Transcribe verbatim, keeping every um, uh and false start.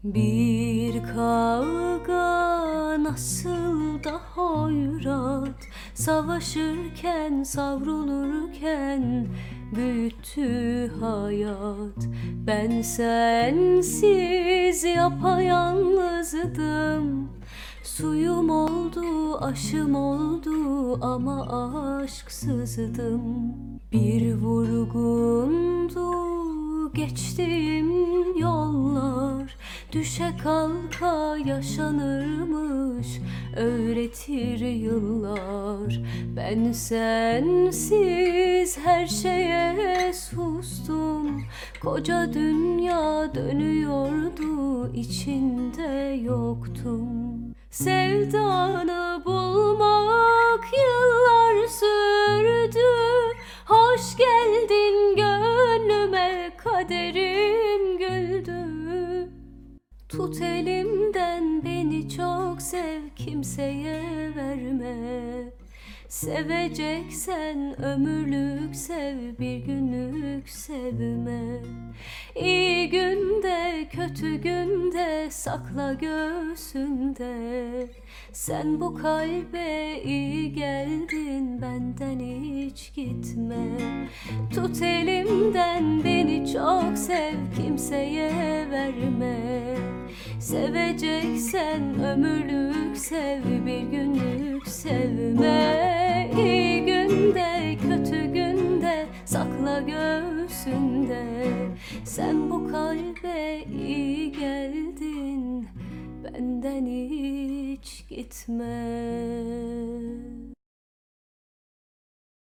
Bir kavga nasıl da hoyrat, savaşırken savrulurken büyüttü hayat. Ben sensiz yapayalnızdım, suyum oldu aşım oldu ama aşksızdım. Bir vurgundu geçtiğim yollar, düşe kalka yaşanırmış öğretir yıllar. Ben sensiz her şeye sustum, koca dünya dönüyordu, içinde yoktum. Sevdanı bulmak yıllar sürdü, hoş geldin gönlüme, kaderim güldü. Tut elimden beni çok sev, kimseye verme. Seveceksen ömürlük sev, bir günlük sevme. İyi günde kötü günde sakla göğsünde. Sen bu kalbe iyi geldin, benden hiç gitme. Tut elimden beni çok sev, kimseye verme. Seveceksen ömürlük sev, bir günlük sevme. İyi günde kötü günde sakla göğsünde. Sen bu kalbe iyi geldin, benden hiç gitme.